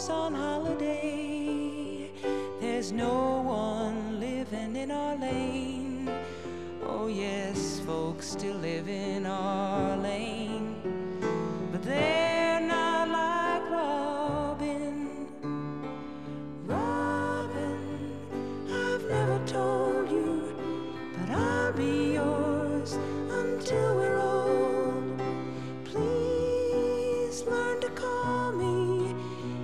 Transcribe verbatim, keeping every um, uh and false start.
goes on holiday. There's no one living in our lane. Oh yes, folks still live in our lane, but there